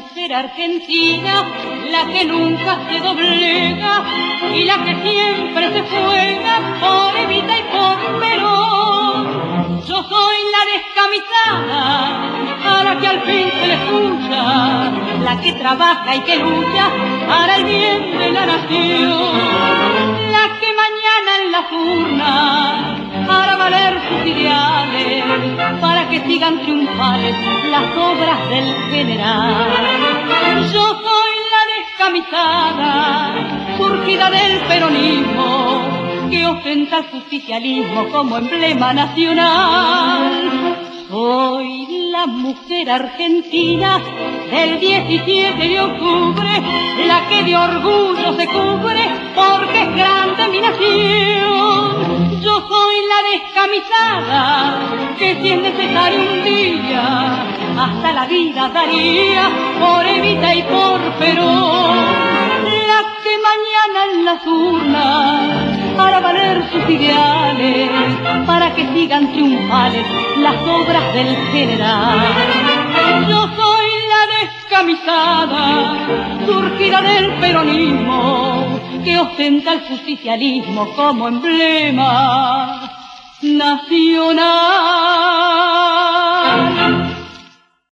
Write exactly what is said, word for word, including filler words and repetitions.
mujer argentina, la que nunca se doblega y la que siempre se juega por Evita y por Perón. Yo soy la descamisada, a la que al fin se le escucha, la que trabaja y que lucha para el bien de la nación, la que mañana en las urnas hará valer sus ideales, para que sigan triunfales las obras del general. Yo soy la descamisada, surgida del peronismo, que ostenta el justicialismo como emblema nacional. Soy la mujer argentina del diecisiete de octubre, la que de orgullo se cubre porque es grande mi nación. Yo soy la descamisada que si es necesario un día hasta la vida daría por Evita y por Perón, la que mañana en las urnas para valer sus ideales, para que sigan triunfales las obras del general. Yo soy la descamisada, surgida del peronismo, que ostenta el justicialismo como emblema nacional.